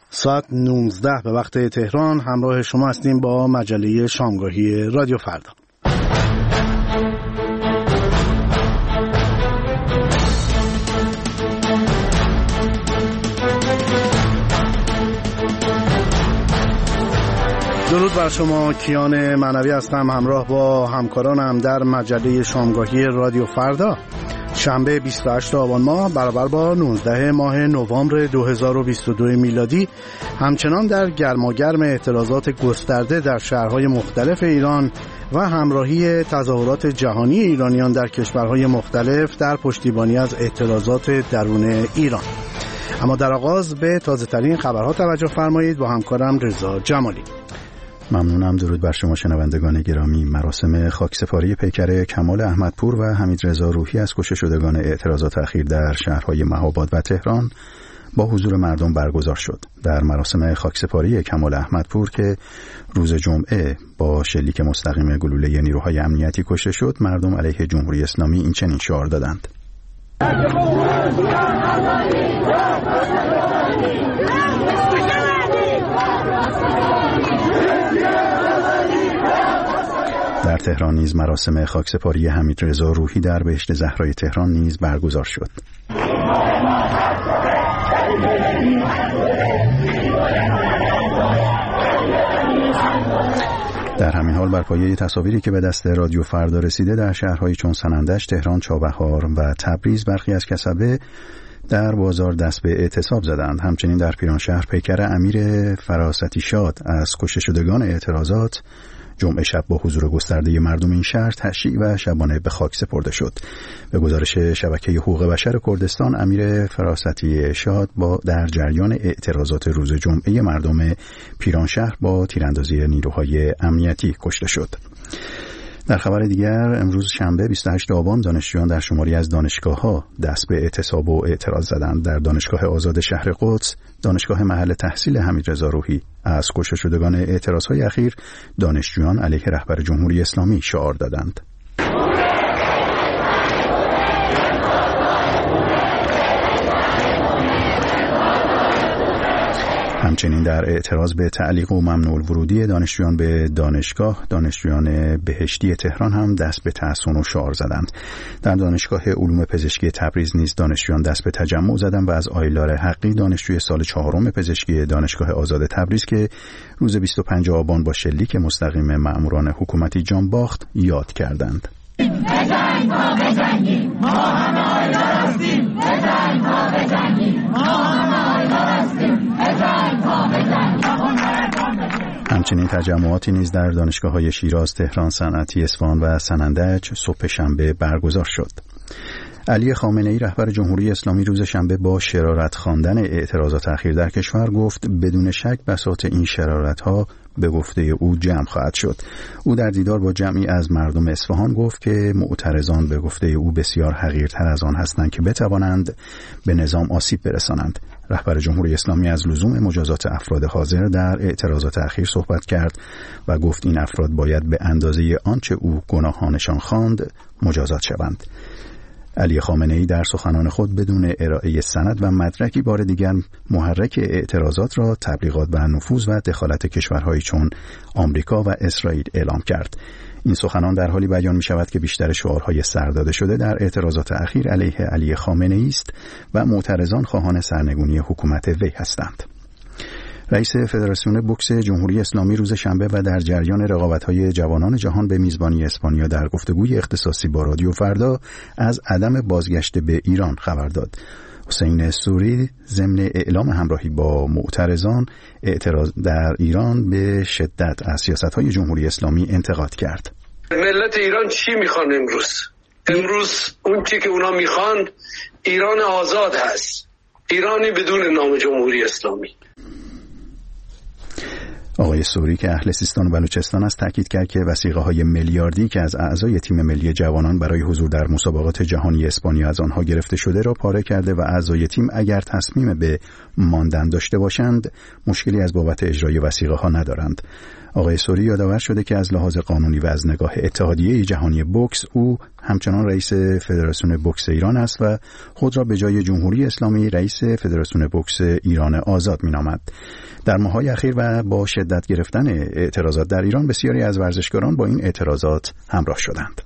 ساعت 19 به وقت تهران همراه شما هستیم با مجله شامگاهی رادیو فردا. درود بر شما، کیان معنوی هستم همراه با همکارانم در مجله شامگاهی رادیو فردا. شنبه 28 آبان ماه برابر با 19 ماه نوامبر 2022 میلادی، همچنان در گرماگرم اعتراضات گسترده در شهرهای مختلف ایران و همراهی تظاهرات جهانی ایرانیان در کشورهای مختلف در پشتیبانی از اعتراضات درون ایران. اما در آغاز به تازه ترین خبرها توجه فرمایید با همکارم رضا جمالی. ممنونم. درود بر شما شنوندگان گرامی. مراسم خاکسپاری پیکر کمال احمدپور و حمیدرضا روحی از کشته شدگان اعتراضات اخیر در شهرهای مهاباد و تهران با حضور مردم برگزار شد. در مراسم خاکسپاری کمال احمدپور که روز جمعه با شلیک مستقیم گلوله نیروهای امنیتی کشته شد، مردم علیه جمهوری اسلامی این چنین شعار دادند: در تهران نیز مراسم خاکسپاری حمیدرضا روحی در بهشت زهرای تهران نیز برگزار شد. در همین حال بر پایه تصاویری که به دست رادیو فردا رسیده، در شهرهایی چون سنندج، تهران، چابهار و تبریز برخی از کسبه در بازار دست به اعتصاب زدند. همچنین در پیرانشهر پیکر امیر فراستی شاد از کشته شدگان اعتراضات جمعه شب با حضور گسترده مردم این شهر تشییع و شبانه به خاک سپرده شد. به گزارش شبکه حقوق بشر کردستان، امیر فراستی شاد در جریان اعتراضات روز جمعه مردم پیرانشهر با تیراندازی نیروهای امنیتی کشته شد. در خبر دیگر، امروز شنبه 28 آبان دانشجویان در شماری از دانشگاه‌ها دست به اعتصاب و اعتراض زدند. در دانشگاه آزاد شهر قدس، دانشگاه محل تحصیل حمیدرضا روحی، از کشته شدگان اعتراضهای اخیر دانشجویان علیه رهبر جمهوری اسلامی شعار دادند. همچنین در اعتراض به تعلیق و ممنوع الورودی دانشجویان به دانشگاه، دانشجویان بهشتی تهران هم دست به تحصن و شعار زدند. در دانشگاه علوم پزشکی تبریز نیز دانشجویان دست به تجمع زدند و از آیلار حقی، دانشجوی سال 4 پزشکی دانشگاه آزاد تبریز که روز 25 آبان با شلیک مستقیم مأموران حکومتی جان باخت، یاد کردند. بزنیم ما بزنیم، ما همه آیلار هستیم. بزنیم ما بزنیم، ما همه آیلار هستیم. همچنین تجمعاتی نیز در دانشگاه‌های شیراز، تهران، صنعتی، اصفهان و سنندج صبح شنبه برگزار شد. علی خامنه‌ای رهبر جمهوری اسلامی روز شنبه با شرارت خواندن اعتراضات اخیر در کشور گفت بدون شک بساط این شرارت‌ها به گفته او جمع خواهد شد. او در دیدار با جمعی از مردم اصفهان گفت که معترضان به گفته او بسیار حقیرتر از آن هستند که بتوانند به نظام آسیب برسانند. رهبر جمهوری اسلامی از لزوم مجازات افراد حاضر در اعتراضات اخیر صحبت کرد و گفت این افراد باید به اندازه آنچه او گناهانشان خواند مجازات شوند. علی خامنه‌ای در سخنان خود بدون ارائه سند و مدرکی بار دیگر محرک اعتراضات را تبلیغات و نفوذ و دخالت کشورهایی چون آمریکا و اسرائیل اعلام کرد. این سخنان در حالی بیان می شود که بیشتر شعارهای سرداده شده در اعتراضات اخیر علیه علی خامنه‌ای است و معترضان خواهان سرنگونی حکومت وی هستند. رئیس فدراسیون بوکس جمهوری اسلامی روز شنبه و در جریان رقابت‌های جوانان جهان به میزبانی اسپانیا در گفتگوی اختصاصی با رادیو فردا از عدم بازگشت به ایران خبر داد. حسین سوری ضمن اعلام همراهی با معترضان اعتراض در ایران به شدت از سیاست‌های جمهوری اسلامی انتقاد کرد. ملت ایران چی میخوان امروز اون چی که اونا میخوان ایران آزاد هست، ایرانی بدون نام جمهوری اسلامی. آقای سوری که اهل سیستان و بلوچستان است تاکید کرد که وثیقه‌های میلیاردی که از اعضای تیم ملی جوانان برای حضور در مسابقات جهانی اسپانیا از آنها گرفته شده را پاره کرده و اعضای تیم اگر تصمیم به ماندن داشته باشند مشکلی از بابت اجرای وثیقه‌ها ندارند. آقای سوری یادآور شده که از لحاظ قانونی و از نگاه اتحادیه جهانی بوکس او همچنان رئیس فدراسیون بوکس ایران است و خود را به جای جمهوری اسلامی رئیس فدراسیون بوکس ایران آزاد می‌نامد. در ماه‌های اخیر و با شدت گرفتن اعتراضات در ایران بسیاری از ورزشکاران با این اعتراضات همراه شدند.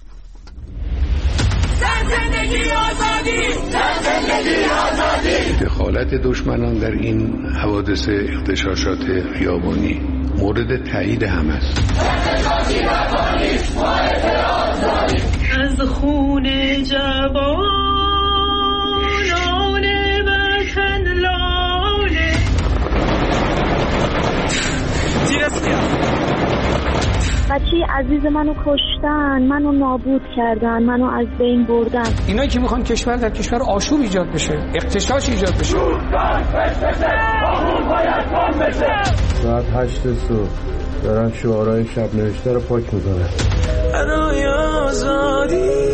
دخالت دشمنان در این حوادث اغتشاشات خیابانی مورد تایید هم است. از خون جوانان وطن لاله بچه عزیز منو کشتن، منو نابود کردن، منو از بین بردن. اینا که میخوان کشور در کشور آشوب ایجاد بشه، اغتشاش ایجاد بشه. ساعت 8 صبح دارن شعارهای شب نوشته رو پاک میکنن. برای آزادی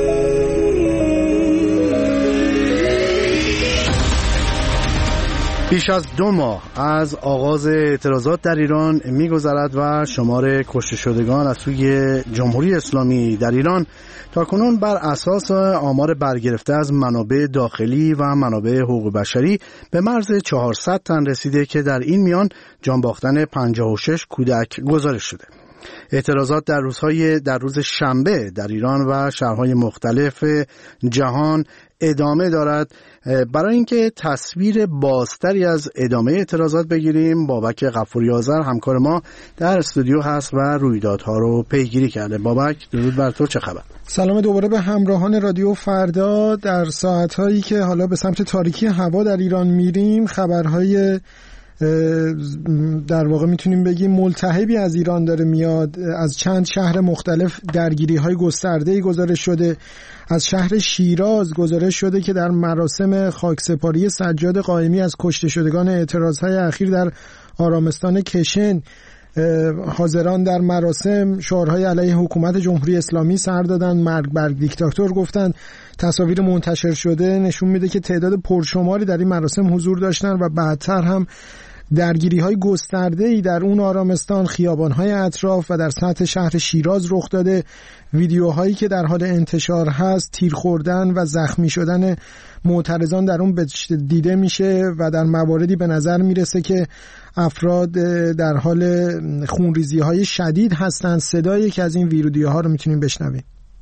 بیش از 2 ماه از آغاز اعتراضات در ایران می‌گذرد و شمار کشته شدگان از سوی جمهوری اسلامی در ایران تاکنون بر اساس آمار برگرفته از منابع داخلی و منابع حقوق بشری به مرز 400 تن رسیده که در این میان جان باختن 56 کودک گزارش شده. اعتراضات در روز شنبه در ایران و شهرهای مختلف جهان ادامه دارد. برای اینکه تصویر بازتری از ادامه اعتراضات بگیریم، بابک غفوری آذر همکار ما در استودیو هست و رویدادها رو پیگیری کرده. بابک، درود بر تو، چه خبر؟ سلام دوباره به همراهان رادیو فردا. در ساعت‌هایی که حالا به سمت تاریکی هوا در ایران میریم، خبرهای در واقع میتونیم بگیم ملتهبی از ایران داره میاد. از چند شهر مختلف درگیری‌های گسترده‌ای گزارش شده. از شهر شیراز گزارش شده که در مراسم خاکسپاری سجاد قائمی از کشته شدگان اعتراضهای اخیر در آرامستان کشن، حاضران در مراسم شعارهای علیه حکومت جمهوری اسلامی سر دادن، مرگ بر دیکتاتور گفتن. تصاویر منتشر شده نشون میده که تعداد پرشماری در این مراسم حضور داشتن و بعدتر هم درگیری‌های گسترده‌ای در اون آرامستان، خیابان‌های اطراف و در سطح شهر شیراز رخ داده. ویدیوهایی که در حال انتشار هست، تیر خوردن و زخمی شدن معترضان در اون دیده میشه و در مواردی به نظر میرسه که افراد در حال خونریزی‌های شدید هستند. صدای یکی از این ویدیوها رو میتونیم بشنویم.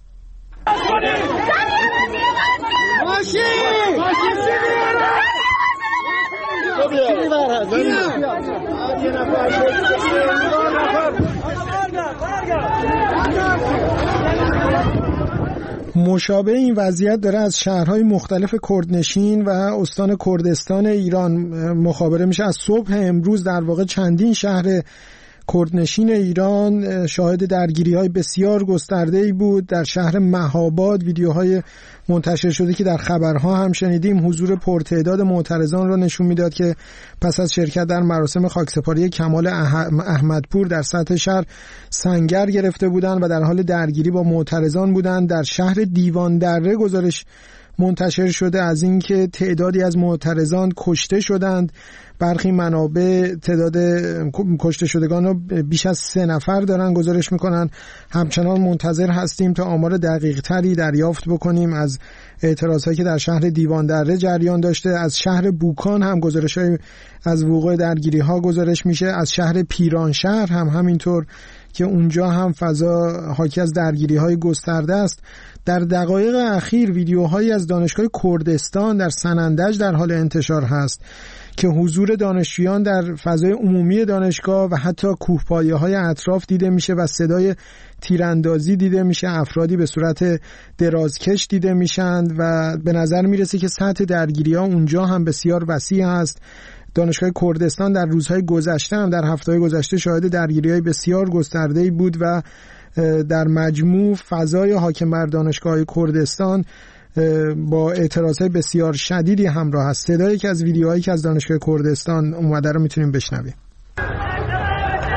مشابه این وضعیت داره از شهرهای مختلف کردنشین و استان کردستان ایران مخابره میشه. از صبح امروز در واقع چندین شهر کردنشین ایران شاهد درگیری‌های بسیار گسترده‌ای بود. در شهر مهاباد ویدیوهای منتشر شده که در خبرها هم شنیدیم حضور پرتعداد معترضان را نشون میداد که پس از شرکت در مراسم خاکسپاری کمال احمدپور در سطح شهر سنگر گرفته بودند و در حال درگیری با معترضان بودند. در شهر دیوان دره گزارش منتشر شده از اینکه تعدادی از معترضان کشته شدند. برخی منابع تعداد کشته شدگان رو بیش از 3 نفر دارن گزارش میکنن. همچنان منتظر هستیم تا آمار دقیق تری دریافت بکنیم از اعتراضهایی که در شهر دیوان دره جریان داشته. از شهر بوکان هم گزارش‌های از وقوع درگیری‌ها گزارش میشه. از شهر پیرانشهر هم همینطور که اونجا هم فضا حاکی از درگیری‌های گسترده است. در دقایق اخیر ویدیوهایی از دانشگاه کردستان در سنندج در حال انتشار هست که حضور دانشجویان در فضای عمومی دانشگاه و حتی کوهپایه‌های اطراف دیده میشه و صدای تیراندازی دیده میشه. افرادی به صورت درازکش دیده میشند و به نظر میرسه که سطح درگیری‌ها اونجا هم بسیار وسیع است. دانشگاه کردستان در روزهای گذشته هم در هفته‌های گذشته شاهد درگیری‌های بسیار گسترده‌ای بود و در مجموع فضای حاکم بر دانشگاه کردستان با اعتراضات بسیار شدیدی همراه است. صدایی که از ویدیوهایی که از دانشگاه کردستان اومده رو میتونیم بشنویم.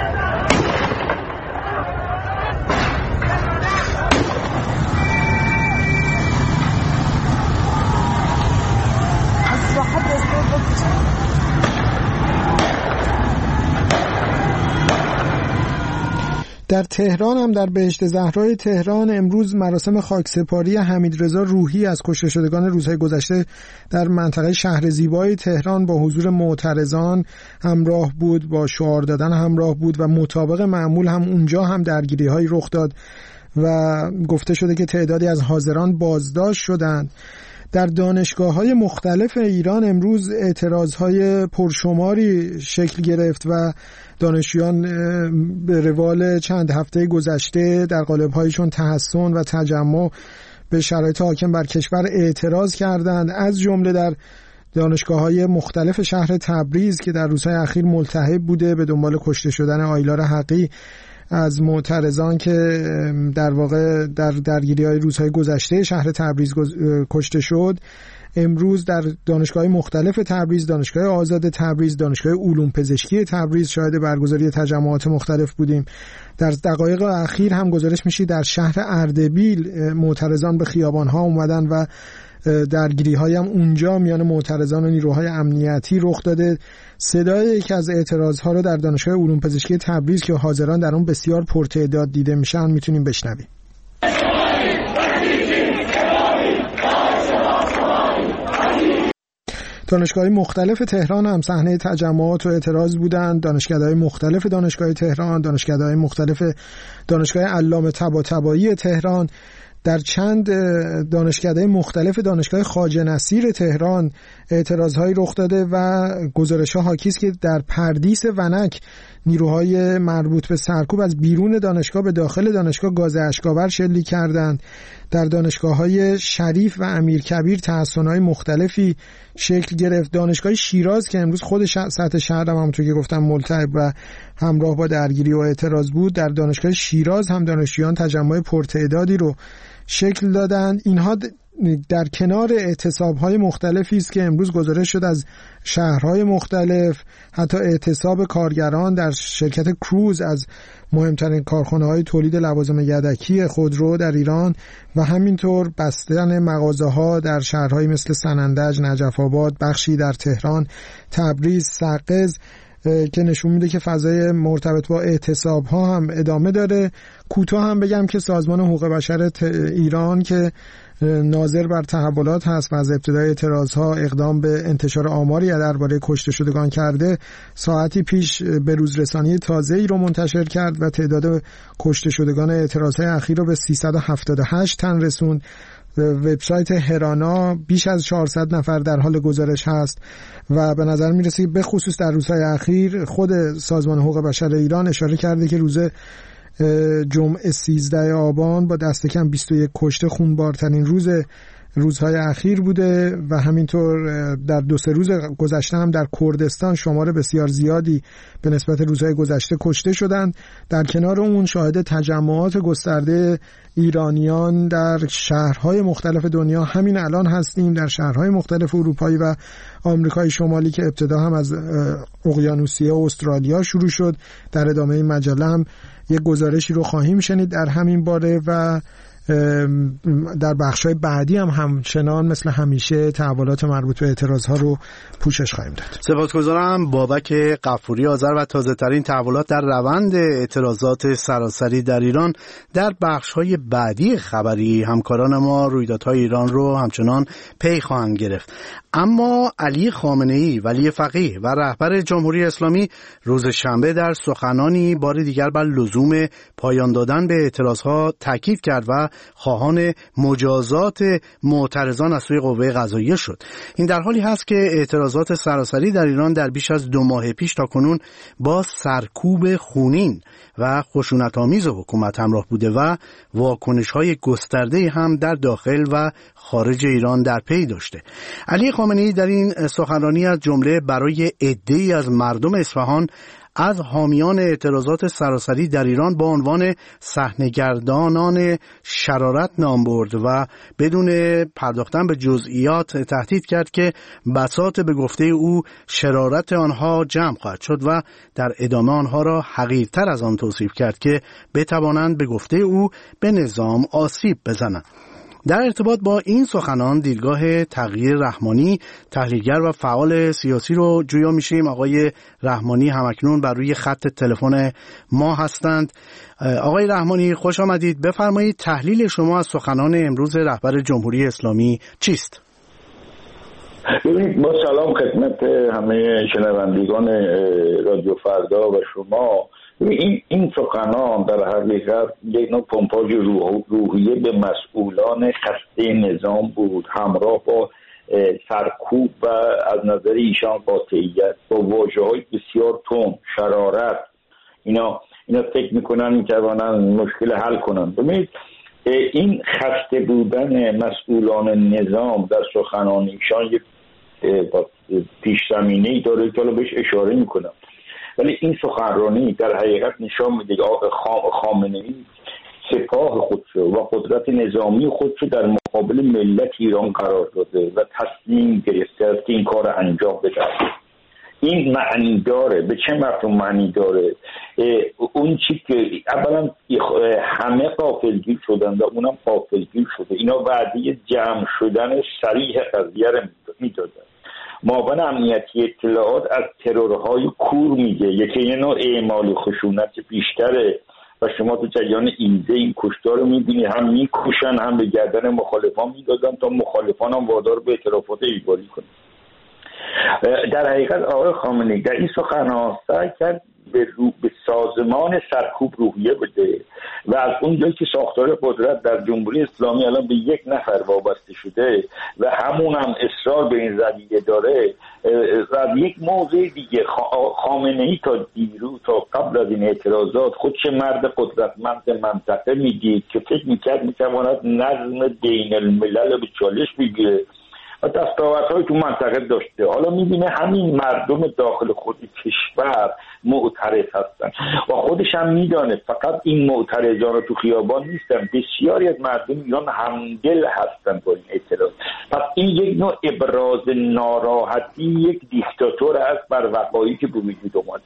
در تهران هم در بهشت زهرای تهران امروز مراسم خاکسپاری حمیدرضا روحی از کشته شدگان روزهای گذشته در منطقه شهر زیبای تهران با حضور معترضان همراه بود، با شعار دادن همراه بود و مطابق معمول هم اونجا هم درگیری‌هایی رخ داد و گفته شده که تعدادی از حاضران بازداشت شدند. در دانشگاه‌های مختلف ایران امروز اعتراض‌های پرشماری شکل گرفت و دانشجویان به روال چند هفته گذشته در قالب‌هایشون تحسن و تجمع به شرایط حاکم بر کشور اعتراض کردند، از جمله در دانشگاه‌های مختلف شهر تبریز که در روزهای اخیر ملتهب بوده به دنبال کشته شدن آیلار حقی از معترضان که در واقع در درگیری‌های روزهای گذشته شهر تبریز کشته شد. امروز در دانشگاه‌های مختلف تبریز، دانشگاه آزاد تبریز، دانشگاه علوم پزشکی تبریز شاهد برگزاری تجمعات مختلف بودیم. در دقایق اخیر هم گزارش میشه در شهر اردبیل معترضان به خیابان‌ها اومدن و درگیری‌های هم اونجا میان معترضان و نیروهای امنیتی رخ داده. صدای یکی از اعتراض‌ها رو در دانشگاه علوم پزشکی تبریز که حاضران در اون بسیار پرتعداد دیده میشن میتونیم بشنویم. دانشگاه‌های مختلف تهران هم صحنه تجمعات و اعتراض بودند. دانشکده‌های مختلف دانشگاه تهران، دانشکده‌های مختلف دانشگاه علامه طباطبایی تهران، در چند دانشکده مختلف دانشگاه خواجه نصیر تهران اعتراض‌هایی رخ داده و گزارش‌ها حاکی است که در پردیس ونک نیروهای مربوط به سرکوب از بیرون دانشگاه به داخل دانشگاه گاز اشک‌آور شلیک کردند. در دانشگاه‌های شریف و امیرکبیر تحسن‌های مختلفی شکل گرفت. دانشگاه شیراز که امروز خود سطح شهر هم همونطور که گفتم ملتهب و همراه با درگیری و اعتراض بود، در دانشگاه شیراز هم دانشجویان تجمع پرتعدادی رو شکل دادند. اینها در کنار اعتصاب‌های مختلفی است که امروز گزارش شد از شهرهای مختلف، حتی اعتصاب کارگران در شرکت کروز از مهمترین کارخانه‌های تولید لوازم یدکی خودرو در ایران و همینطور بستن مغازه‌ها در شهرهایی مثل سنندج، نجف آباد، بخشی در تهران، تبریز، سقز که نشون میده که فضای مرتبط با اعتصاب‌ها هم ادامه داره. کوتاه هم بگم که سازمان حقوق بشر ایران که ناظر بر تحولات هست و از ابتدای اعتراض‌ها اقدام به انتشار آماری درباره کشته شدگان کرده، ساعتی پیش به روزرسانی تازه‌ای رو منتشر کرد و تعداد کشته شدگان اعتراض‌های اخیر رو به 378 تن رسوند. وبسایت هرانا بیش از 400 نفر در حال گزارش هست و به نظر میرسه به خصوص در روزهای اخیر خود سازمان حقوق بشر ایران اشاره کرده که روز جمعه 13 آبان با دست کم 21 کشته خونبارترین روزهای اخیر بوده و همینطور در 2-3 روز گذشته هم در کردستان شمار بسیار زیادی به نسبت روزهای گذشته کشته شدند. در کنار اون شاهد تجمعات گسترده ایرانیان در شهرهای مختلف دنیا همین الان هستیم، در شهرهای مختلف اروپایی و آمریکای شمالی که ابتدا هم از اقیانوسیه و استرالیا شروع شد. در ادامه این مجله هم یک گزارشی رو خواهیم شنید در همین باره و در بخش‌های بعدی هم همچنان مثل همیشه تحولات مربوط به اعتراض‌ها رو پوشش خواهیم داد. سپاسگزارم بابک غفوری آذر و تازه‌ترین تحولات در روند اعتراضات سراسری در ایران در بخش‌های بعدی خبری همکاران ما رویدادهای ایران رو همچنان پی خواهند گرفت. اما علی خامنه‌ای ولی فقیه و رهبر جمهوری اسلامی روز شنبه در سخنانی بار دیگر بر لزوم پایان دادن به اعتراضها تاکید کرد و خواهان مجازات معترضان از سوی قوه قضاییه شد. این در حالی هست که اعتراضات سراسری در ایران در بیش از 2 ماه پیش تاکنون با سرکوب خونین و خشونت‌آمیز حکومت همراه بوده و واکنش‌های گسترده هم در داخل و خارج ایران در پی داشته. علی خامنه‌ای در این سخنرانی از جمله برای عده‌ای از مردم اصفهان از حامیان اعتراضات سراسری در ایران با عنوان صحنه‌گردانان شرارت نام برد و بدون پرداختن به جزئیات تهدید کرد که بساط به گفته او شرارت آنها جمع خواهد شد و در ادامه آنها را حقیرتر از آن توصیف کرد که بتوانند به گفته او به نظام آسیب بزنند. در ارتباط با این سخنان دیدگاه تغییر رحمانی، تحلیلگر و فعال سیاسی رو جویا میشیم. آقای رحمانی همکنون بر روی خط تلفن ما هستند. آقای رحمانی خوش آمدید. بفرمایید تحلیل شما از سخنان امروز رهبر جمهوری اسلامی چیست؟ ببینید، با سلام خدمت همه شنوندگان رادیو فردا و شما. این سخنان در حقیقت یک نوع پمپاژ روحیه به مسئولان خسته نظام بود، همراه با سرکوب و از نظر ایشان قاطعیت با واژه‌های بسیار تند، شرارت. اینا فکر میکنن میتوانن مشکل حل کنن. ببینید، این خسته بودن مسئولان نظام در سخنان ایشان یک پیش زمینه‌ای داره که بهش اشاره میکنم، ولی این سخنرانی در حقیقت نشان میده خامنه‌ای سپاه خودشو و قدرت نظامی خودشو در مقابل ملت ایران قرار داده و تصمیم گرفته است که این کار انجام بده. این معنی داره. به چه مفهوم معنی داره؟ اون چی که اولا همه غافلگیر شدن و اونم غافلگیر شده. اینا وعده جمع شدن صریح قضیه رو میدادن. معاون امنیتی اطلاعات از ترورهای کور میگه یکی یه نوع اعمال خشونت بیشتره و شما تو جریان ایزه این کشتار رو میبینی، هم میکشن هم به گردن مخالفان میدادن تا مخالفان هم وادار به اعترافات ایگاری کنن. در حقیقت آقای خامنه‌ای در این سخن‌ها سعی کرد به سازمان سرکوب روحیه بده و از اونجایی که ساختار قدرت در جمهوری اسلامی الان به یک نفر وابسته شده و همون هم اصرار به این زدیه داره و یک موضوع دیگه خامنه‌ای تا قبل از این اعتراضات خودش مرد قدرتمند منطقه میدید که فکر میکرد میتواند نظم بین الملل به چالش بگیره و دستاوردهای تو منطقه داشته. حالا میبینه همین مردم داخل خود کشور معترض هستن و خودش هم میدانه فقط این معترضان رو تو خیابان نیستن، بسیاری از مردم ایران همدل هستن با این اعتراض. پس این یک نوع ابراز ناراحتی یک دیکتاتور است بر وقایعی که به وجود اومده.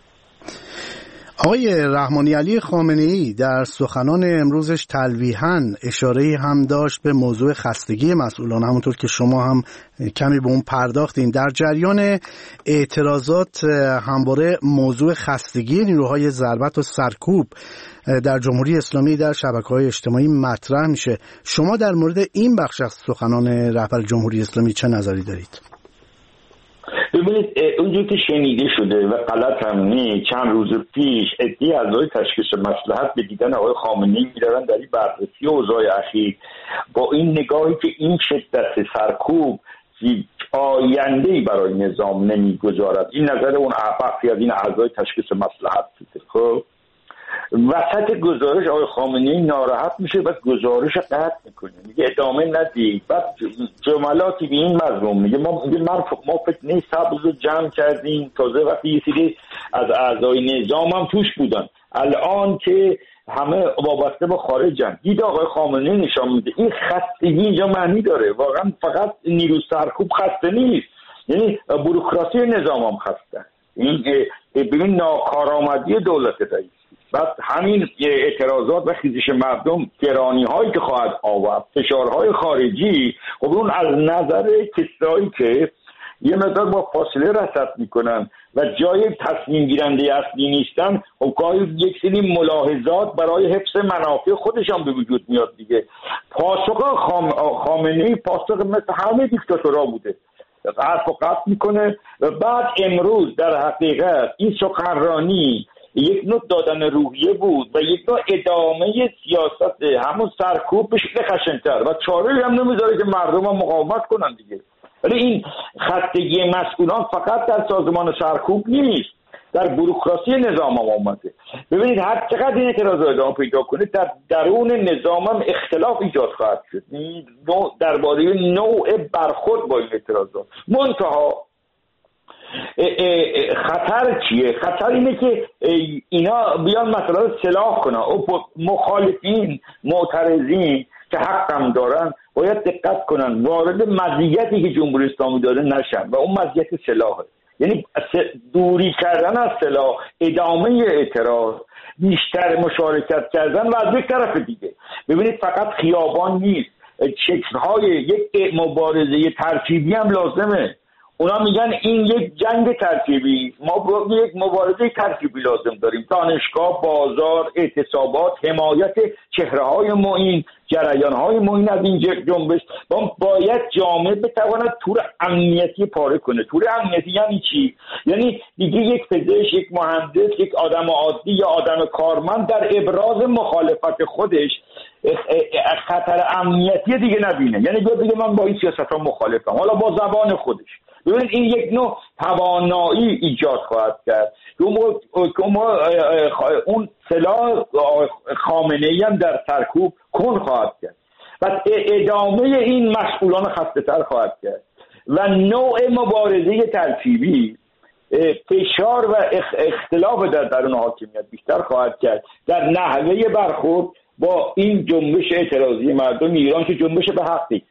آقای رحمانی، علی خامنه‌ای در سخنان امروزش تلویحاً اشاره‌ای هم داشت به موضوع خستگی مسئولان، همونطور که شما هم کمی به اون پرداختین. در جریان اعتراضات همواره موضوع خستگی نیروهای ضربت و سرکوب در جمهوری اسلامی در شبکه‌های اجتماعی مطرح میشه. شما در مورد این بخش از سخنان رهبر جمهوری اسلامی چه نظری دارید؟ ببینید، اونجور که شنیده شده و غلط هم نیست، چند روز پیش عده‌ای اعضای تشخیص مصلحت به دیدن آقای خامنه‌ای می‌روند در این بررسی اوضاع اخیر با این نگاهی که این شدت سرکوب آینده‌ای برای نظام نمی‌گذارد. این نظر اون بخشی از این اعضای تشخیص مصلحت بوده. خب وسط گزارش آقای خامنه‌ای ناراحت میشه و گزارش قطع میکنه، میگه ادامه ندید. بعد جملاتی به این مضمون میگه ما فتنه سبز رو جمع کردیم، تازه وقتی یه سری از اعضای نظام هم توش بودن، الان که همه وابسته به خارجن. دید آقای خامنه‌ای نشان میده این خستگی اینجا معنی داره. واقعا فقط نیرو سرکوب خسته نیست، یعنی بوروکراسی نظام هم خسته. این ببین ناکارآمدی دولت رئیس. بعد همین اعتراضات و خیزش مردم، گرانی هایی که خواهد آورد، فشارهای خارجی، خب اون از نظر کسایی که یه مقدار با فاصله رصد میکنن و جای تصمیم گیرنده اصلی نیستن، خب گاهی یک سری ملاحظات برای حفظ منافع خودشان به وجود میاد دیگه. پاسخ خامنه‌ای پاسخ مثل همه دیکتاتورها بوده، حرف و قطع میکنه. و بعد امروز در حقیقت این سخنرانی یک نوع دادن روحیه بود و یک نوع ادامه سیاست همون سرکوب به شکل خشن‌تر و چاره‌ای هم نمیذاره که مردم هم مقاومت کنن دیگه. ولی این خستگی مسئولان فقط در سازمان سرکوب نیست، در بوروکراسی نظام هم آمده. ببینید هر چقدر این اعتراض ادامه پیدا کنه در درون نظام هم اختلاف ایجاد خواهد شد درباره نوع برخورد با این اعتراضات. منتها خطر چیه؟ خطر اینه که اینا بیان مثلا سلاح کنن و مخالفین معترضین که حقم دارن باید دقت کنن وارد مزیتی که جمهوری اسلامی داره نشن و اون مزیت سلاحه، یعنی دوری کردن از سلاح، ادامه اعتراض، بیشتر مشارکت کردن و از یک طرف دیگه ببینید فقط خیابان نیست، شکل‌های یک مبارزه ترکیبی هم لازمه. اونا میگن این یک جنگ ترکیبی، ما یک مبارزه ترکیبی لازم داریم. دانشگاه، بازار، اعتصابات، حمایت چهره‌های معین، جریان‌های معین از این جنبش. باید جامعه بتواند تور امنیتی پاره کنه. تور امنیتی یعنی چی؟ یعنی دیگه یک پزشک، یک مهندس، یک آدم عادی یا آدم کارمند در ابراز مخالفت خودش خطر امنیتی دیگه نبینه. یعنی بگه من با این سیاست‌ها مخالفم، حالا با زبان خودش. ببینید این یک نوع توانایی ایجاد خواهد کرد که اون سلاح خامنه‌ای هم در سرکوب کن خواهد کرد. پس ادامه این مسئولان خسته‌تر خواهد کرد و نوع مبارزه ترکیبی فشار و اختلاف در درون حاکمیت بیشتر خواهد کرد در نحوه برخورد با این جنبش اعتراضی مردم ایران که جنبش به حقی.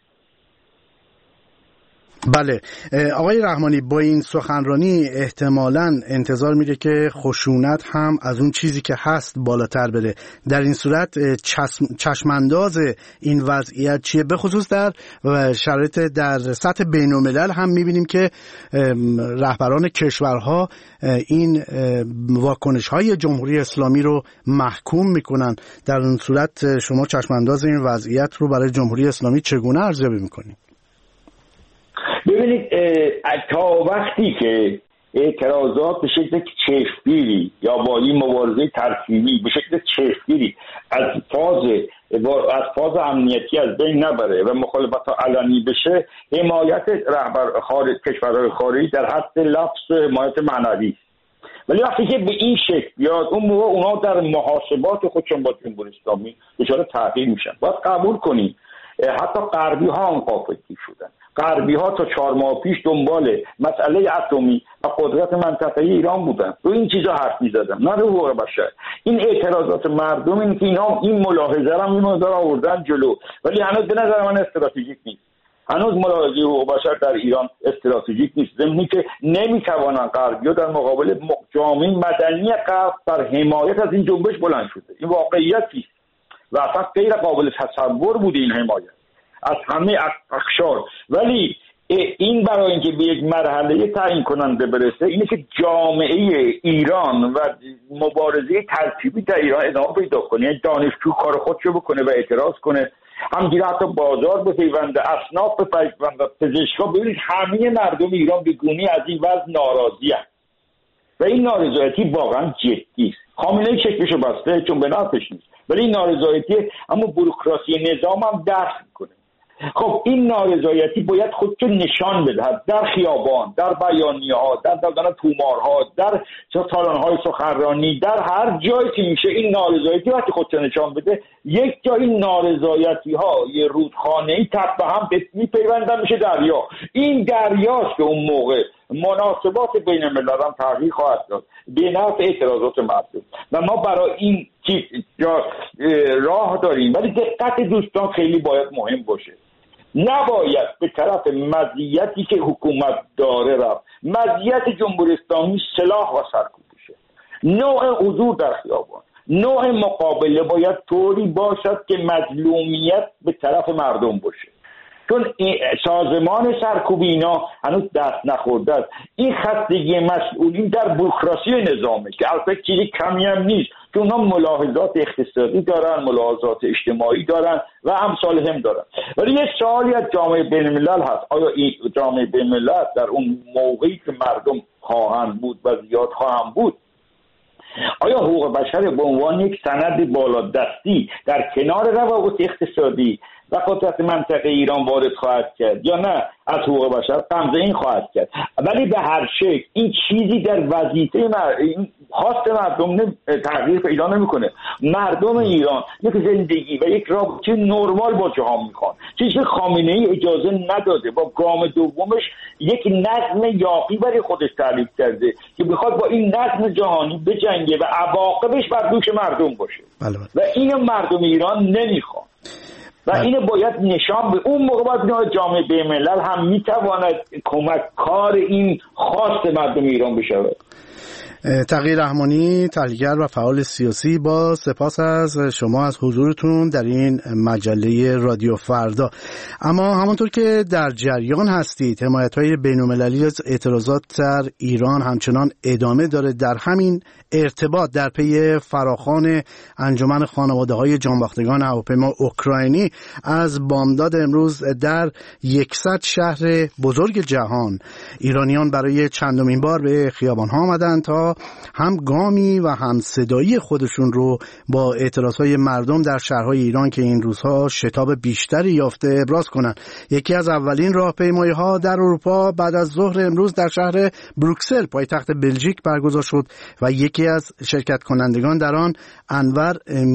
بله آقای رحمانی، با این سخنرانی احتمالاً انتظار میره که خشونت هم از اون چیزی که هست بالاتر بره. در این صورت چشمانداز این وضعیت چیه؟ به خصوص در شرایط در سطح بین‌الملل هم میبینیم که رهبران کشورها این واکنش‌های جمهوری اسلامی رو محکوم میکنن. در این صورت شما چشمانداز این وضعیت رو برای جمهوری اسلامی چگونه ارزیابی میکنید؟ ببینید تا وقتی که اعتراضات به شکل چشمگیری یا با این مبارزه ترکیبی به شکل چشمگیری از فاز امنیتی از بین نبره و مخالفت علنی بشه، حمایت کشورهای خارجی در حد لفظ حمایت معنوی. ولی وقتی که به این شکل بیاد، اون موقع اونا در محاسبات خودشون با جمهوری اسلامی دچار تغییر میشن. باید قبول کنیم حتی غربی ها هم غافلگیر شدن. غربی ها تا 4 ماه پیش دنبال مسئله اتمی و قدرت منطقه‌ای ایران بودن، رو این چیزا حرف می‌زدن، نه رو حقوق بشر. این اعتراضات مردم، این که اینا این ملاحظه رو این مقدار آوردن جلو، ولی هنوز به نظر من استراتژیک نیست. هنوز ملاحظه حقوق بشر در ایران استراتژیک نیست، زمینی که نمی‌توانن غربی‌ها در مقابل جامعه مدنی غرب در حمایت از این جنبش بلند شده. این واقعیتی و اصلا غیر قابل تصور بود این حمایت از همه اقشار. ولی این برای اینکه به یک مرحله تعیین کننده برسه، اینه که جامعه ایران و مبارزه ترکیبی در ایران ادامه پیدا کنه. یعنی دانشجو کار خودشو بکنه و اعتراض کنه، همینجوری حتی بازار بپیونده، اصناف بپیونده، پزشکا. ببینید همه مردم ایران به گونه‌ای از این وضع ناراضی هستند و این نارضایتی واقعا جدی است. خامنه‌ای چشمشو بسته چون به نفعش نیست، ولی این نارضایتی اما بوروکراسی نظام هم درک میکنه. خب این نارضایتی باید خودشو نشان بدهد در خیابان، در بیانیه‌ها، در تومارها، در سالن‌های سخنرانی، در هر جایی که میشه این نارضایتی وقتی خودشو نشان بده، یک جا این نارضایتی‌ها یه رودخانه‌ای تب به هم میپیوندن، میشه دریا. این دریاست که اون موقع مناسبات بین الملل هم تغییر خواهد داد به نفع اعتراضات مردم و ما برای این راه داریم. ولی دقت دوستان خیلی باید مهم باشه، نباید به طرف مزیتی که حکومت داره رفت. مزیت جمهوری اسلامی سلاح و سرکوب بشه. نوع حضور در خیابان، نوع مقابله باید طوری باشد که مظلومیت به طرف مردم باشه، چون سازمان سرکوب اینا هنوز دست نخورده است. این خستگی مسئولین در بوروکراسی نظامه که البته چیزی کمی هم نیست، چون اونها ملاحظات اقتصادی دارن، ملاحظات اجتماعی دارن و امثال هم دارن. ولی یه سوالی از جامعه بین‌الملل هست، آیا این جامعه بین‌الملل در اون موقعی که مردم خواهند بود و زیاد خواهند بود، آیا حقوق بشر به عنوان یک سند بالادستی در کنار روابط اقتصادی و قدرت منطقه ایران وارد خواهد کرد یا نه از حقوق بشر غمزه این خواهد کرد؟ ولی به هر شکل این چیزی در وظیفه خواست مردم تغییر پیدا نمیکنه. مردم ایران یک زندگی و یک رابطه نرمال با جهان میخوان، چیزی که خامنه‌ای اجازه نداده. با گام دومش یک نظم یاغی برای خودش تعریف کرده که میخواد با این نظم جهانی بجنگه و عواقبش بر دوش مردم باشه. و این مردم ایران نمیخوان و اینو باید نشان به اون موقع باید جامعه بین‌الملل هم میتواند کمک کار این خواست مردم ایران بشود. تقی رحمانی، تحلیلگر و فعال سیاسی، با سپاس از شما از حضورتون در این مجله رادیو فردا. اما همونطور که در جریان هستید، حمایت‌های بین‌المللی از اعتراضات در ایران همچنان ادامه داره. در همین ارتباط در پی فراخوان انجمن خانواده‌های جانباختگان هواپیما اوکراینی از بامداد امروز در 100 شهر بزرگ جهان، ایرانیان برای چندمین بار به خیابان‌ها آمدند تا هم گامی و هم صدایی خودشون رو با اعتراضهای مردم در شهرهای ایران که این روزها شتاب بیشتری یافته ابراز کنند. یکی از اولین راهپیمایی‌ها در اروپا بعد از ظهر امروز در شهر بروکسل پایتخت بلژیک برگزار شد و یکی از شرکت کنندگان در آن انور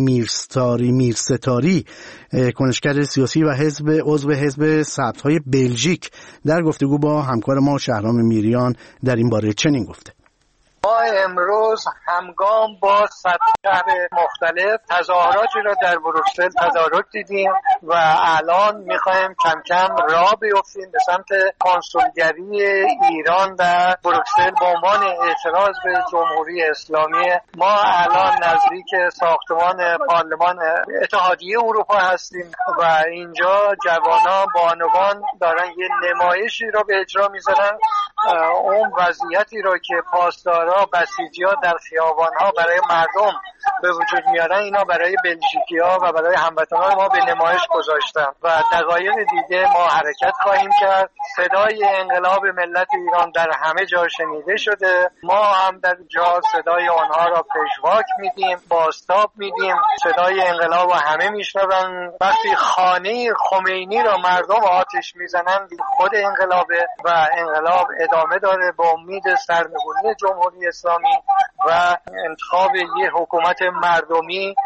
میرستاری کنشگر سیاسی و عضو حزب ثبت‌های بلژیک در گفتگو با همکار ما شهرام میریان در این باره چنین گفته: ما امروز همگام با 100 شهر مختلف تظاهراتی را در بروکسل تدارک دیدیم و الان میخوایم کم کم راه بیفتیم به سمت کنسولگری ایران در بروکسل به عنوان اعتراض به جمهوری اسلامی. ما الان نزدیک ساختمان پارلمان اتحادیه اروپا هستیم و اینجا جوانان بانوان دارن یه نمایشی را به اجرا میذارن. اون وضعیتی را که پاسدارا بسیجی‌ها در خیابان‌ها برای مردم به وجود میارن، اینا برای بلژیکی‌ها و برای هموطنان ما به نمایش گذاشتن و دقایق دیگه ما حرکت خواهیم کرد. صدای انقلاب ملت ایران در همه جا شنیده شده. ما هم در جا صدای آنها را پژواک میدیم، بازتاب میدیم. صدای انقلاب را همه میشنون. وقتی خانه خمینی را مردم آتش میزنن، خود انقلابه و انقلاب ادامه داره با امید سرنگونی جمهوری اسلامی و انتخاب یه حکومت مردمی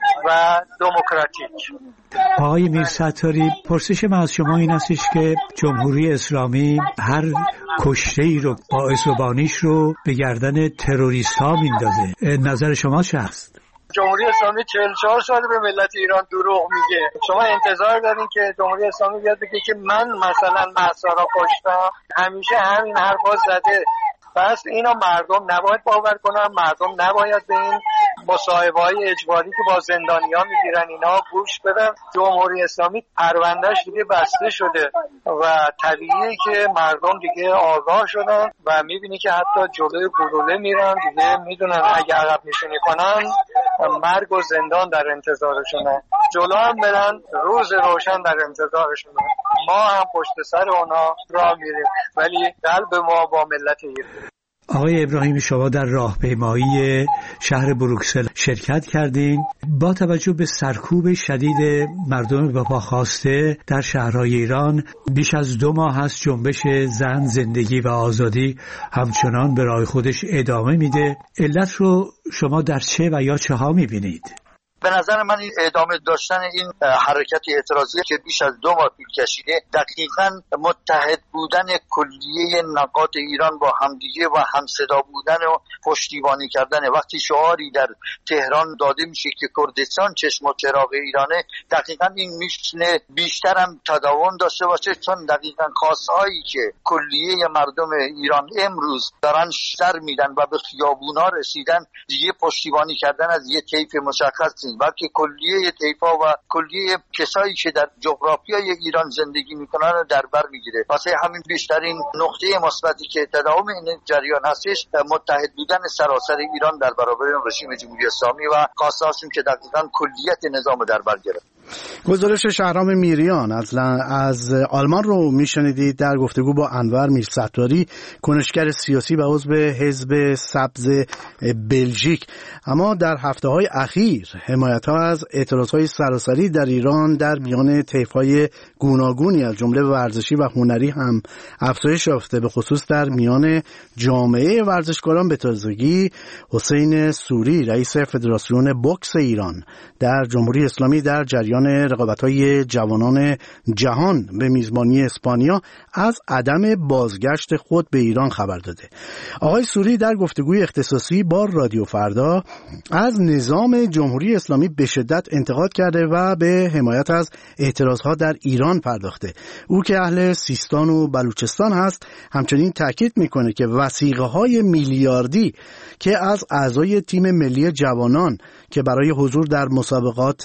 و دموکراتیک. آقای میرستاری، پرسش من از شما این هستش که جمهوری اسلامی هر کشته‌ای رو باعث و بانیش رو به گردن تروریست ها میندازه. نظر شما چه هست؟ جمهوری اسلامی 44 سال به ملت ایران دروغ میگه. شما انتظار دارین که جمهوری اسلامی بیاد بگه که من مثلا مهسا را کشتم؟ همیشه همین حرفا زده. پس اینا مردم نباید باور کنن، مردم نباید به این مصاحبه‌های اجباری که با زندانی‌ها میگیرن اینا گوش بدن. جمهوری اسلامی پروندهش دیگه بسته شده و طبیعیه که مردم دیگه آگاه شدن و میبینی که حتی جلوی گلوله میرن، دیگه میدونن اگه عقب نشینی کنن مرگ و زندان در انتظارشونه. جلو هم برن، روز روشن در انتظارشونه. ما هم پشت سر اونا راه میریم، ولی قلب ما با ملت ایران. آقای ابراهیمی، شما در راهپیمایی شهر بروکسل شرکت کردین. با توجه به سرکوب شدید مردم به پا خواسته در شهرهای ایران، بیش از 2 ماه هست جنبش زن، زندگی و آزادی همچنان به راه خودش ادامه میده. علت رو شما در چه و یا چه ها میبینید؟ به نظر من این ادامه داشتن این حرکت اعتراضی که بیش از 2 ماه طول کشیده دقیقاً متحد بودن کلیه نقاط ایران با همدیگه و همصدا بودن و پشتیبانی کردن. وقتی شعاری در تهران داده میشه که کردستان چشم و چراغ ایرانه، دقیقاً این میشنه بیشتر هم تداوم داشته باشه، چون دقیقاً خواستهایی که کلیه مردم ایران امروز دارن سر میدن و به خیابونا رسیدن، دیگه پشتیبانی کردن از یه طیف مشخص بلکه کلیه طیفا و کلیه کسایی که در جغرافیای ایران زندگی میکنن رو در بر میگیره. واسه همین بیشترین نقطه مثبتی که تداوم این جریان هستش متحد بودن سراسر ایران در برابر رژیم جمهوری اسلامی و خواسته‌هاشون که دقیقاً کلیت نظام در بر گرفت. گزارش شهرام میریان از آلمان رو میشنیدید در گفتگو با انور میرستاری، کنشگر سیاسی و عضو حزب سبز بلژیک. اما در هفته‌های اخیر حمایت‌ها از اعتراضهای سراسری در ایران در میان طیف‌های گوناگونی از جمله ورزشی و هنری هم افزایش یافته، به خصوص در میان جامعه ورزشکاران. به تازگی حسین سوری، رئیس فدراسیون بوکس ایران در جمهوری اسلامی، در جریان پایان رقابت‌های جوانان جهان به میزبانی اسپانیا از عدم بازگشت خود به ایران خبر داده. آقای سوری در گفتگوی اختصاصی با رادیو فردا از نظام جمهوری اسلامی به شدت انتقاد کرده و به حمایت از اعتراضها در ایران پرداخته. او که اهل سیستان و بلوچستان هست همچنین تاکید میکنه که وثیقه‌های میلیاردی که از اعضای تیم ملی جوانان که برای حضور در مسابقات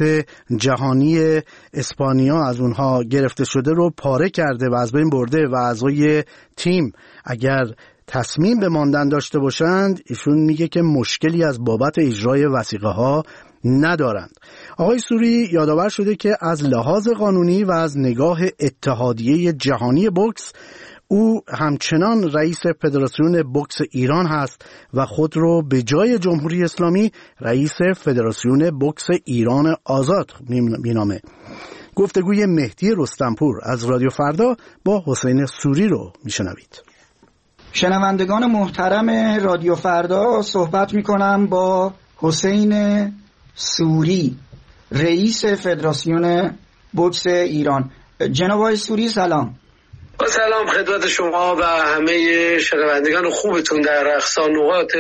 جهانی اسپانیا از اونها گرفته شده رو پاره کرده و از بین برده و اعضای تیم اگر تصمیم به ماندن داشته باشند ایشون میگه که مشکلی از بابت اجرای وثیقه‌ها ندارند. آقای سوری یادآور شده که از لحاظ قانونی و از نگاه اتحادیه جهانی بوکس او همچنان رئیس فدراسیون بوکس ایران هست و خود رو به جای جمهوری اسلامی رئیس فدراسیون بوکس ایران آزاد مینامه. گفتگوی مهدی رستمپور از رادیو فردا با حسین سوری رو میشنوید. شنوندگان محترم رادیو فردا، صحبت میکنم با حسین سوری، رئیس فدراسیون بوکس ایران. جناب آقای سوری سلام. سلام خدمت شما و همه شنوندگان خوبتون در اقصا نقاط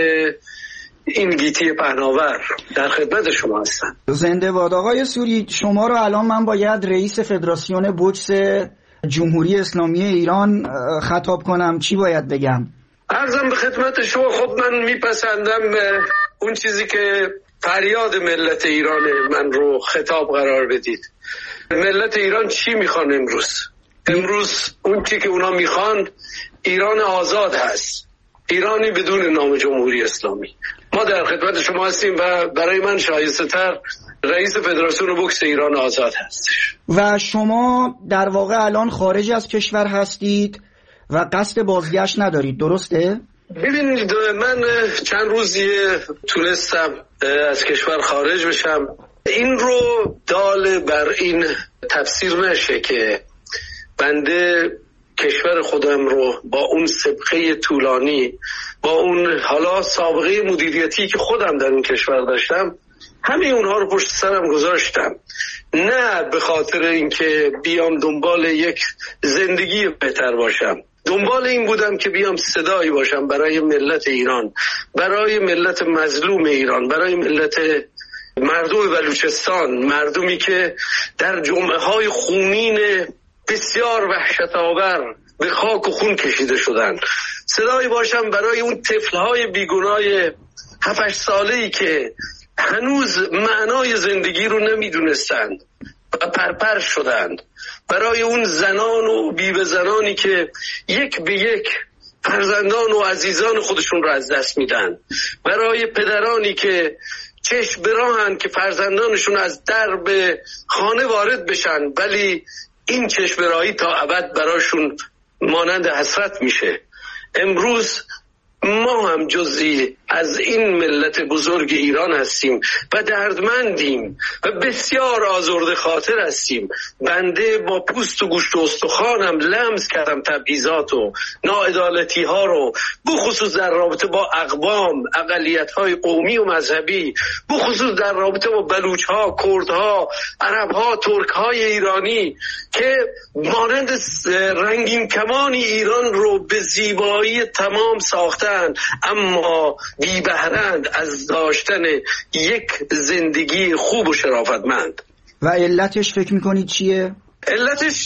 این گیتی پهناور، در خدمت شما هستم. زنده باد. آقای سوری، شما رو الان من باید رئیس فدراسیون بوکس جمهوری اسلامی ایران خطاب کنم، چی باید بگم؟ عرضم به خدمت شما، خب من میپسندم اون چیزی که فریاد ملت ایران من رو خطاب قرار بدید. ملت ایران چی میخوان امروز؟ امروز اون چی که اونا میخوان ایران آزاد هست، ایرانی بدون نام جمهوری اسلامی. ما در خدمت شما هستیم و برای من شایسته تر رئیس فدراسیون بوکس ایران آزاد هستش. و شما در واقع الان خارج از کشور هستید و قصد بازگشت ندارید، درسته؟ ببینید، من چند روزی تونستم از کشور خارج بشم. این رو دال بر این تفسیر نشه که بنده کشور خودم رو با اون سابقه طولانی، با اون حالا سابقه مدیریتی که خودم در اون کشور داشتم، همه اونها رو پشت سرم گذاشتم. نه به خاطر اینکه بیام دنبال یک زندگی بهتر باشم، دنبال این بودم که بیام صدایی باشم برای ملت ایران، برای ملت مظلوم ایران، برای ملت مردم بلوچستان، مردمی که در جمعه‌های خونین بسیار وحشت‌آور به خاک و خون کشیده شدن. صدایی باشم برای اون طفل‌های بیگناه 7-8 ساله‌ای که هنوز معنای زندگی رو نمیدونستند و پرپر شدند. برای اون زنان و بیوه زنانی که یک به یک فرزندان و عزیزان خودشون رو از دست میدن. برای پدرانی که چشم براهن که فرزندانشون از درب خانه وارد بشن، ولی این چشم برایی تا ابد براشون مانند حسرت میشه. امروز ما هم جزئی از این ملت بزرگ ایران هستیم و دردمندیم و بسیار آزرده خاطر هستیم. بنده با پوست و گوشت و استخوانم لمس کردم تبعیضات و ناعدالتی ها رو، بخصوص در رابطه با اقوام، اقلیت های قومی و مذهبی، بخصوص در رابطه با بلوچ ها، کرد ها، عرب ها، ترک های ایرانی که مانند رنگین کمانی ایران رو به زیبایی تمام ساختن، اما بی بهرند از داشتن یک زندگی خوب و شرافتمند. و علتش فکر میکنید چیه؟ علتش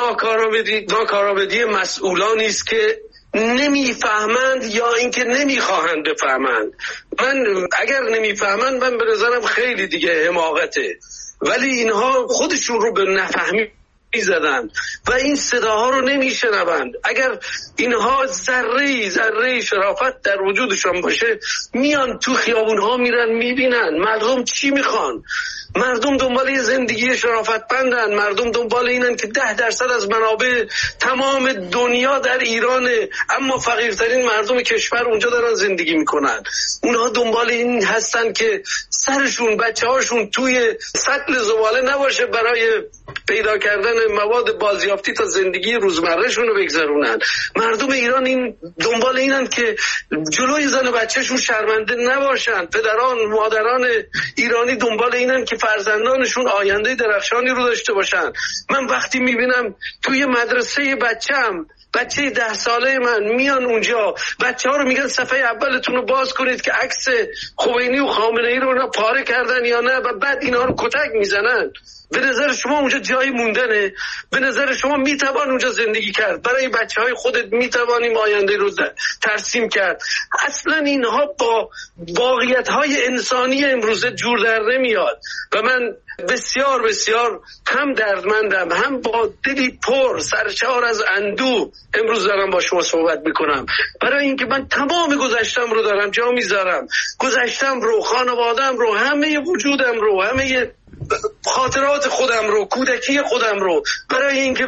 ناکارآمدی مسئولانی است که نمیفهمند یا اینکه نمیخواهند بفهمند. من اگر نمیفهمند، من به نظرم خیلی دیگه حماقته، ولی اینها خودشون رو به نفهمی زدن و این صداها رو نمیشنوند. اگر اینها ذره شرافت در وجودشان باشه، میان تو خیابونها میرن، میبینن مردم چی میخوان. مردم دنبال یه زندگی شرافتمندن، مردم دنبال اینن که 10% از منابع تمام دنیا در ایرانه، اما فقیرترین مردم کشور اونجا دارن زندگی میکنن. اونها دنبال این هستن که سرشون، بچه‌هاشون توی سطل زباله نباشه برای پیدا کردن مواد بازیافتی تا زندگی روزمرهشون رو بگذرونن. مردم ایران این دنبال اینن که جلوی زن و بچه‌شون شرمنده نباشن. پدران، مادران ایرانی دنبال اینن که فرزندانشون آینده درخشانی رو داشته باشن. من وقتی میبینم توی مدرسه بچه 10 ساله من میان اونجا، بچه ها رو میگن صفحه اولتون رو باز کنید که عکس خمینی و خامنه ای رو پاره کردن یا نه، و بعد اینا رو کتک میزنن. به نظر شما اونجا جایی موندنه؟ به نظر شما میتوان اونجا زندگی کرد؟ برای بچه های خودت میتوانیم آینده رو ترسیم کرد؟ اصلا اینها با واقعیت های انسانی امروزه جور در نمیاد و من بسیار بسیار هم دردمندم، هم با دلی پر سرشار از اندوه امروز دارم با شما صحبت میکنم، برای اینکه من تمام گذشتم رو دارم جا میذارم، گذشتم رو، خانوادم رو، همه وجودم رو، همه خاطرات خودم رو، کودکی خودم رو، برای اینکه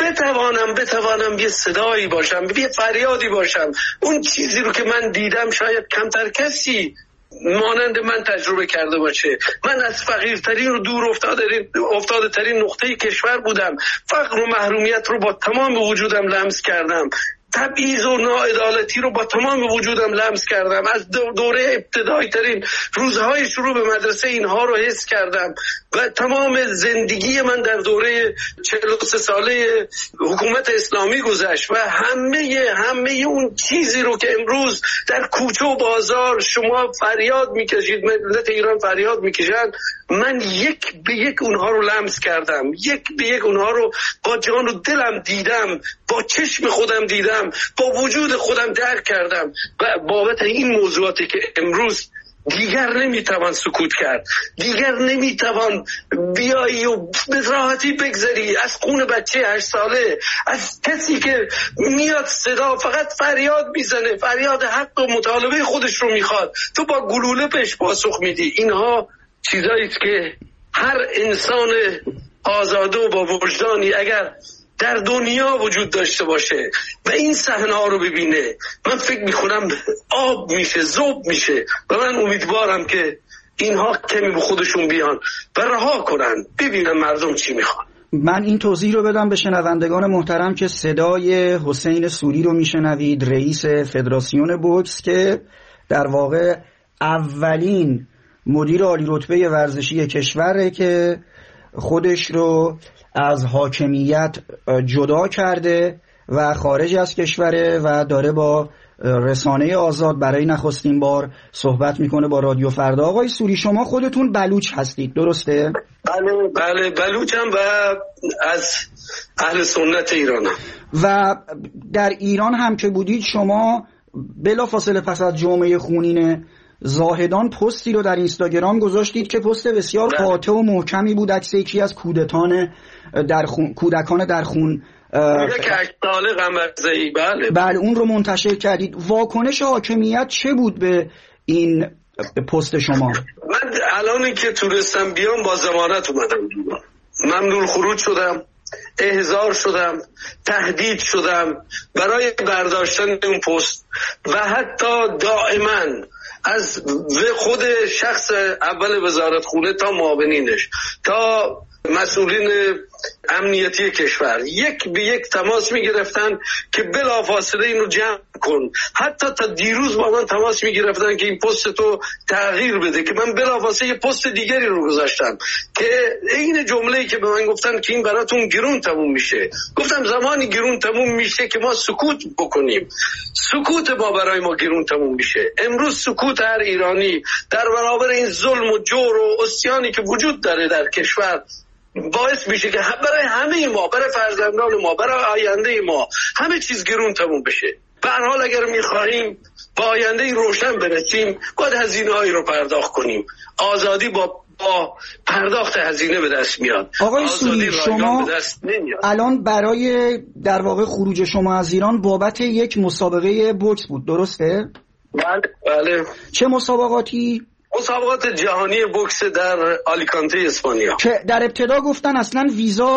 بتوانم یه صدایی باشم، یه فریادی باشم. اون چیزی رو که من دیدم شاید کمتر کسی مانند من تجربه کرده باشه. من از فقیرترین و دور افتاده ترین نقطه کشور بودم، فقر و محرومیت رو با تمام وجودم لمس کردم، تبعیض و ناعدالتی رو با تمام وجودم لمس کردم، از دوره ابتدایی ترین روزهای شروع به مدرسه اینها رو حس کردم و تمام زندگی من در دوره 43 ساله حکومت اسلامی گذشت و همه اون چیزی رو که امروز در کوچه و بازار شما فریاد میکشید، ملت ایران فریاد میکشن، من یک به یک اونها رو لمس کردم، یک به یک اونها رو با جان و دلم دیدم، با چشم خودم دیدم، با وجود خودم درک کردم و بابت این موضوعاتی که امروز دیگر نمیتوان سکوت کرد، دیگر نمیتوان بیایی و به راحتی بگذری از خون بچه 8 ساله، از کسی که میاد صدا فقط فریاد میزنه، فریاد حق و مطالبه خودش رو میخواد، تو با گلوله بهش پاسخ میدی. اینها چیزایی است که هر انسان آزاده و با وجدانی اگر در دنیا وجود داشته باشه و این صحنه ها رو ببینه، من فکر میکنم آب میشه، ذوب میشه و من امیدوارم که اینها کمی به خودشون بیان و رها کنن، ببینن مردم چی میخوان. من این توضیح رو بدم به شنوندگان محترم که صدای حسین سوری رو میشنوید، رئیس فدراسیون بوکس که در واقع اولین مدیر عالی رتبه ورزشی کشوره که خودش رو از حاکمیت جدا کرده و خارج از کشوره و داره با رسانه آزاد برای نخستین بار صحبت میکنه با رادیو فردا. آقای سوری، شما خودتون بلوچ هستید درسته؟ بله بلوچم و از اهل سنت ایرانم. و در ایران هم که بودید شما بلافاصله پس از جمعه خونین زاهدان پستی رو در اینستاگرام گذاشتید که پست بسیار قاطع و محکمی بود، عکس یکی از کودکان در خون یک 8 ساله قمرزه‌ای. بله اون رو منتشر کردید. واکنش حاکمیت چه بود به این پست شما؟ من الانی که تونستم بیام با ضمانت اومدم بیرون، ممنوع خروج شدم، احضار شدم، تهدید شدم برای برداشتن اون پست و حتی دائما از خود شخص اول وزارت خونه تا معاونینش تا مسئولین امنیتی کشور یک به یک تماس می گرفتن که بلافاصله اینو جمع کن. حتی تا دیروز با من تماس می گرفتن که این پست تو تغییر بده، که من بلافاصله یه پست دیگری رو گذاشتم که این جمله‌ای که به من گفتن که این براتون گرون تموم میشه. گفتم زمانی گرون تموم میشه که ما سکوت بکنیم، سکوت ما برای ما گرون تموم میشه. امروز سکوت هر ایرانی در برابر این ظلم و جور و عصیانی که وجود داره در کشور باعث میشه که برای همه ما، برای فرزندان ما، برای آینده ما همه چیز گرون تموم بشه. به هر حال اگر میخواهیم با آینده روشن برسیم باید هزینه‌هایی رو پرداخت کنیم. آزادی با پرداخت هزینه به دست میاد. آقای سوری، شما الان برای در واقع خروج شما از ایران بابت یک مسابقه بوکس بود درسته؟ بله. چه مسابقاتی؟ مسابقات جهانی بوکس در آلیکانته اسپانیا که در ابتدا گفتن اصلا ویزا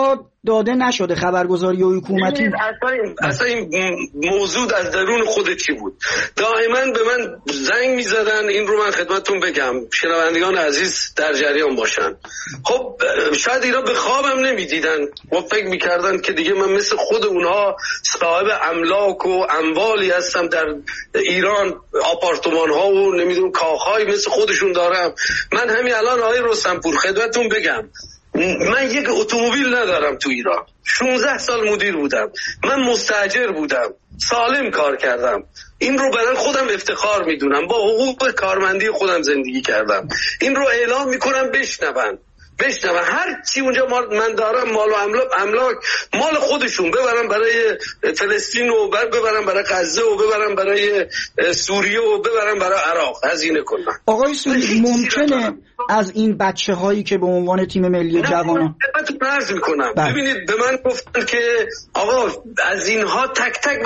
داده نشده، خبرگزاری و حکومتی. اصلا این موضوع از درون خود چی بود؟ دائما به من زنگ میزدن، این رو من خدمتتون بگم شنوندگان عزیز در جریان باشن. خب شاید اینا به خوابم نمیدیدن و فکر میکردن که دیگه من مثل خود اونها صاحب املاک و اموالی هستم در ایران، آپارتمان ها و نمیدونم کاخهای مثل خودشون دارم. من همین الان آقای رستمپور خدمتتون بگم من یک اتومبیل ندارم تو ایران. 16 سال مدیر بودم، من مستاجر بودم، سالم کار کردم. این رو برای خودم افتخار میدونم، با حقوق کارمندی خودم زندگی کردم. این رو اعلام میکنم بشنون هر چی اونجا من دارم مال و املاک مال خودشون، ببرم برای فلسطین و ببرم برای غزه و ببرم برای سوریه و ببرم برای عراق هزینه کنم. آقای سوری ممکنه از این بچه هایی که به عنوان تیم ملی جوانان عرض میکنم ببینید به من گفتن که آقا از اینها تک تک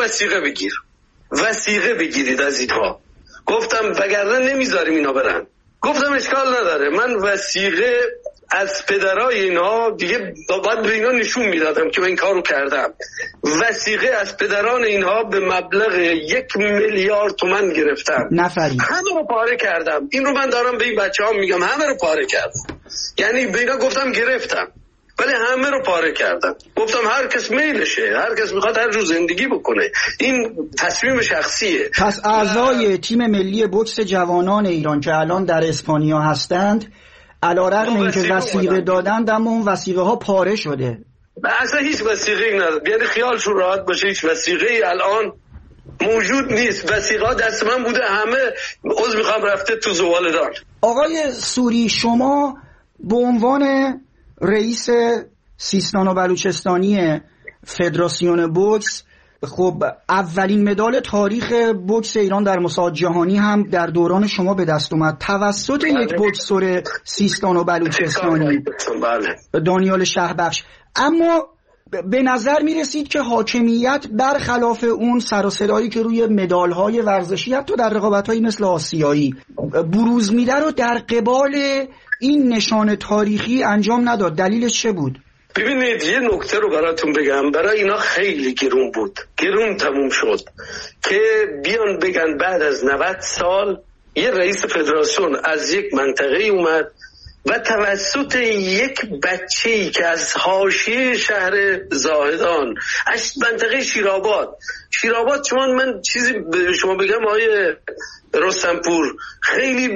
وثیقه بگیرید از اینها. گفتم وگرنه نمیذاریم اینا برن. گفتم اشکال نداره، من وثیقه از پدرای اینها دیگه باید به اینا نشون میدادم که من این کارو کردم. وثیقه از پدران اینها به مبلغ 1 میلیارد تومان گرفتم، نفری همه رو پاره کردم. این رو من دارم به این بچه ها میگم، همه رو پاره کردم. یعنی به اینا گفتم گرفتم ولی همه رو پاره کردم. گفتم هر کس میلشه، هر کس میخواد هر جور زندگی بکنه، این تصمیم شخصیه. پس اعضای تیم ملی بوکس جوانان ایران که الان در اسپانیا هستند علیرغم اینکه وثیقه دادند اما اون وثیقه ها پاره شده. اصلا هیچ وثیقه‌ای نداره، یعنی خیالشون راحت باشه، هیچ وثیقه‌ای الان موجود نیست. وثیقه دست من بوده، همه عضو میخوام رفته تو زباله‌دان. آقای سوری شما به عنوان رئیس سیستان و بلوچستانی فدراسیون بوکس، خب اولین مدال تاریخ بوکس ایران در مسابقات جهانی هم در دوران شما به دست اومد توسط یک بوکسور سیستان و بلوچستانی، دانیال شهبخش. اما به نظر می رسید که حاکمیت برخلاف اون سر و صدایی که روی مدال‌های ورزشی حتی در رقابت‌هایی مثل آسیایی بروز میده رو در قبال این نشان تاریخی انجام نداد. دلیلش چه بود؟ ببینید یه نکته رو براتون بگم، برای اینا خیلی گرون بود، گرون تموم شد که بیان بگن بعد از 90 سال یه رئیس فدراسیون از یک منطقه اومد و توسط یک بچه‌ای که از حاشیه شهر زاهدان از منطقه شیرآباد شما من چیزی به شما بگم آقای رستمپور، خیلی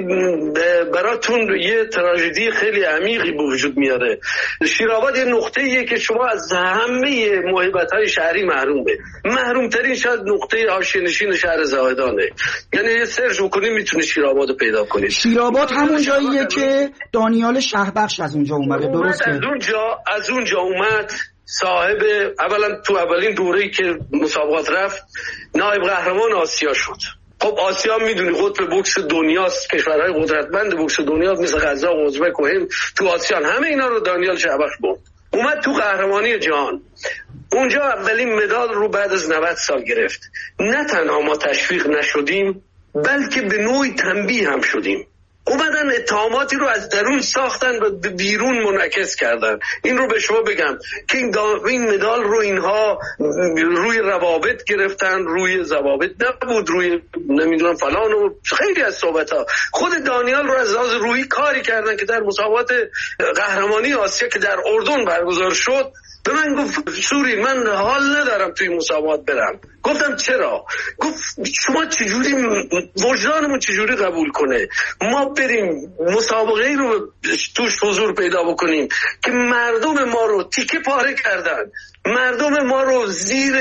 براتون یه تراژدی خیلی عمیقی به وجود میاره. شیرآباد یه نقطه‌ایه که شما از همه موهبت‌های شهری محروم‌ترین شاید نقطه حاشیه‌نشین شهر زاهدانه. یعنی یه سرچ بکنید میتونید شیرآباد رو پیدا کنید. شیرآباد همون جاییه که دانیال شهبخش از اونجا اومده، درسته؟ از اونجا اومد. صاحب اولا تو اولین دوره‌ای که مسابقات رفت نایب قهرمان آسیا شد. خب آسیا میدونی قطب بوکس دنیاست، کشورهای قدرتمند بوکس دنیا مثل قزاق و ازبک و هند تو آسیا، همه اینا رو دانیال شهبخش برد. اومد تو قهرمانی جهان، اونجا اولین مدال رو بعد از 90 سال گرفت. نه تنها ما تشویق نشدیم بلکه به نوعی تنبیه هم شدیم. اومدن اتهاماتی رو از درون ساختن و به بیرون منعکس کردن. این رو به شما بگم که این مدال رو اینها روی روابط گرفتن، روی ضوابط نبود، روی نمیدونم فلان و خیلی از صحبت‌ها. خود دانیال رو از لحاظ روحی کاری کردن که در مسابقات قهرمانی آسیا که در اردن برگزار شد به من گفت سوری من حال ندارم توی مسابقات برم. گفتم چرا؟ گفت شما چجوری وجدانمون چجوری قبول کنه ما بریم مسابقه رو توش حضور پیدا بکنیم که مردم ما رو تیکه پاره کردن، مردم ما رو زیر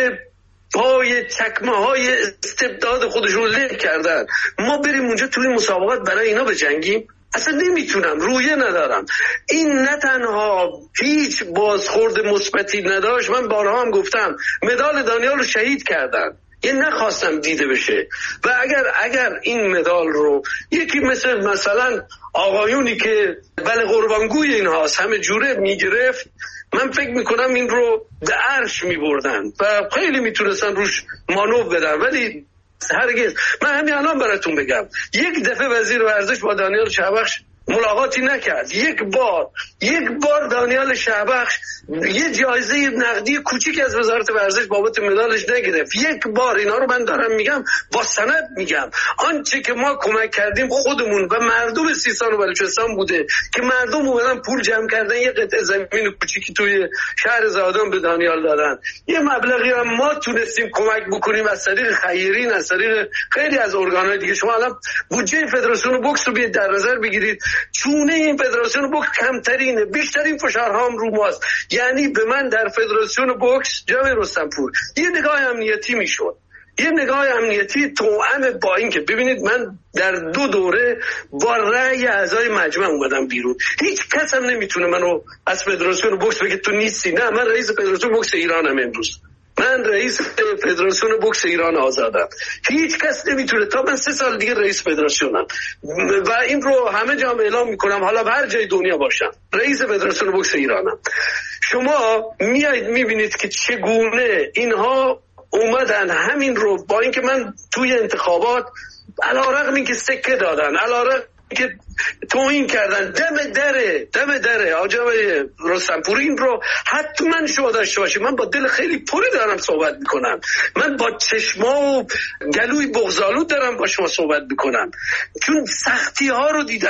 پای چکمه های استبداد خودشون له کردن، ما بریم اونجا توی مسابقات برای اینا بجنگیم؟ اصلا نمیتونم، رویه ندارم. این نه تنها هیچ بازخورد مثبتی نداشت، من بارها هم گفتم مدال دانیال رو شهید کردن، یه نخواستم دیده بشه. و اگر این مدال رو یکی مثلا آقایونی که بله قربانگوی این هاست همه جوره میگرفت، من فکر میکنم این رو به عرش میبردن و خیلی میتونستن روش مانور بدن. ولی هرگز، من همین الان براتون بگم یک دفعه وزیر ورزش با دانیال شهبخش ملاقاتی نکرد. یک بار دانیال شهبخش یه جایزه نقدی کوچیک از وزارت ورزش بابت مدالش نگرفت. یک بار. اینا رو من دارم میگم، با سند میگم. آنچه که ما کمک کردیم خودمون و مردم سیستان و بلوچستان بوده که مردم اومدن پول جمع کردن، یه قطعه زمین کوچیکی توی شهر زادان به دانیال دادن. یه مبلغی هم ما تونستیم کمک بکنیم از طریق خیرین، از طریق خیلی از ارگان‌های دیگه. شما الان بودجه فدراسیون بوکس رو بیاید در نظر بگیرید، چونه این فدراسیون بوکس کمترینه، بیشترین فشارها هم رو ماست. یعنی به من در فدراسیون بوکس جناب رستمپور یه نگاه امنیتی میشد، یه نگاه امنیتی توأم با این که ببینید من در 2 دوره با رأی اعضای مجمع اومدم بیرون. هیچ کس هم نمیتونه منو از فدراسیون بوکس بگه تو نیستی. نه، من رئیس فدراسیون بوکس ایرانم امروز. من رئیس فدراسیون بوکس ایران آزادم. هیچ کس نمیتونه تا من 3 سال دیگه رئیس فدراسیونم و این رو همه جا اعلام میکنم، حالا هر جای دنیا باشم، رئیس فدراسیون بوکس ایرانم. شما میایید میبینید که چگونه اینها اومدن همین رو، با اینکه من توی انتخابات علیرغم اینکه سکه دادن، علیرغم که توهین کردن، دم دره آقای رستمپور، این رو حتما شما داشته باشید. من با دل خیلی پری دارم صحبت میکنم، من با چشما و گلوی بغض‌آلود دارم با شما صحبت میکنم، چون سختی ها رو دیدم.